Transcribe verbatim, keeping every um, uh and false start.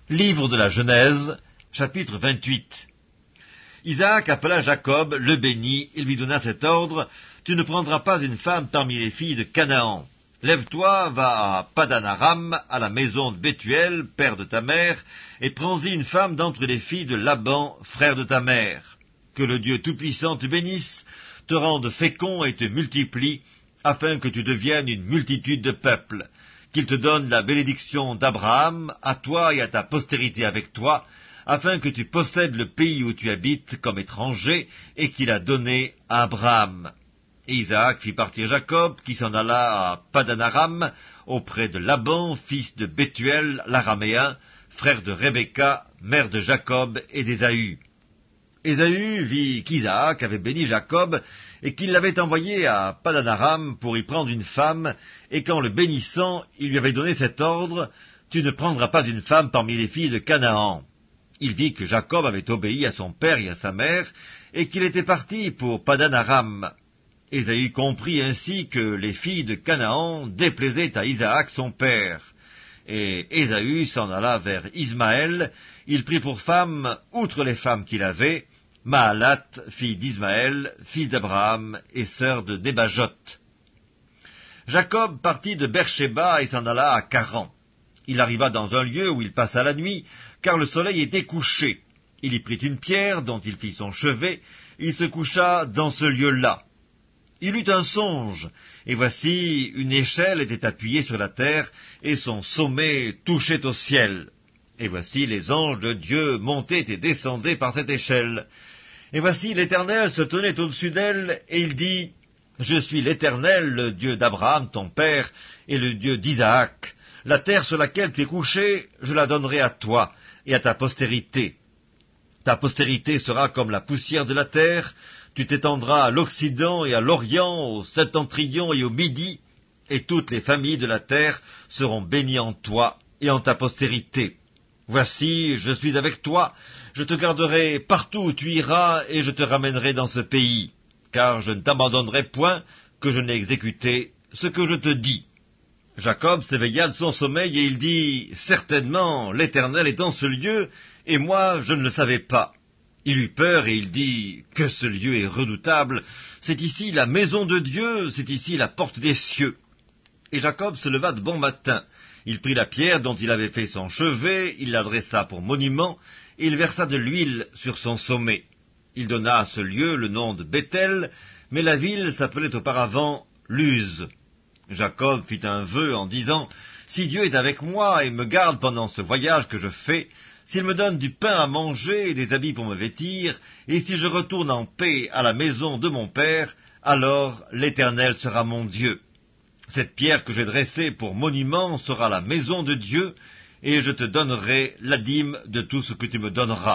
Livre de la Genèse, chapitre vingt-huit. Isaac appela Jacob, le bénit, et lui donna cet ordre: « Tu ne prendras pas une femme parmi les filles de Canaan. Lève-toi, va à Padan-aram, à la maison de Bethuel, père de ta mère, et prends-y une femme d'entre les filles de Laban, frère de ta mère. Que le Dieu Tout-Puissant te bénisse, te rende fécond et te multiplie, afin que tu deviennes une multitude de peuples. Qu'il te donne la bénédiction d'Abraham, à toi et à ta postérité avec toi, afin que tu possèdes le pays où tu habites comme étranger, et qu'il a donné à Abraham. » Et Isaac fit partir Jacob, qui s'en alla à Padan-aram, auprès de Laban, fils de Bethuel, l'araméen, frère de Rebecca, mère de Jacob et d'Ésaü. Ésaü vit qu'Isaac avait béni Jacob, et qu'il l'avait envoyé à Padan-aram pour y prendre une femme, et qu'en le bénissant, il lui avait donné cet ordre: « Tu ne prendras pas une femme parmi les filles de Canaan. » Il vit que Jacob avait obéi à son père et à sa mère, et qu'il était parti pour Padan-aram. Ésaü comprit ainsi que les filles de Canaan déplaisaient à Isaac son père. Et Ésaü s'en alla vers Ismaël. Il prit pour femme, outre les femmes qu'il avait, Mahalat, fille d'Ismaël, fils d'Abraham et sœur de Débajot. Jacob partit de Beersheba et s'en alla à Charan. Il arriva dans un lieu où il passa la nuit, car le soleil était couché. Il y prit une pierre dont il fit son chevet, il se coucha dans ce lieu-là. Il eut un songe, et voici une échelle était appuyée sur la terre, et son sommet touchait au ciel. Et voici les anges de Dieu montaient et descendaient par cette échelle. Et voici l'Éternel se tenait au-dessus d'elle, et il dit: « Je suis l'Éternel, le Dieu d'Abraham ton père, et le Dieu d'Isaac. La terre sur laquelle tu es couché, je la donnerai à toi et à ta postérité. Ta postérité sera comme la poussière de la terre, tu t'étendras à l'Occident et à l'Orient, au Septentrion et au Midi, et toutes les familles de la terre seront bénies en toi et en ta postérité. Voici, je suis avec toi, je te garderai partout où tu iras, et je te ramènerai dans ce pays, car je ne t'abandonnerai point, que je n'ai exécuté ce que je te dis. » Jacob s'éveilla de son sommeil, et il dit: « Certainement, l'Éternel est en ce lieu, et moi je ne le savais pas. » Il eut peur, et il dit: « Que ce lieu est redoutable! C'est ici la maison de Dieu, c'est ici la porte des cieux. » Et Jacob se leva de bon matin. Il prit la pierre dont il avait fait son chevet, il l'adressa pour monument, et il versa de l'huile sur son sommet. Il donna à ce lieu le nom de Béthel, mais la ville s'appelait auparavant Luz. Jacob fit un vœu en disant: « Si Dieu est avec moi et me garde pendant ce voyage que je fais, s'il me donne du pain à manger et des habits pour me vêtir, et si je retourne en paix à la maison de mon père, alors l'Éternel sera mon Dieu. Cette pierre que j'ai dressée pour monument sera la maison de Dieu, et je te donnerai la dîme de tout ce que tu me donneras. »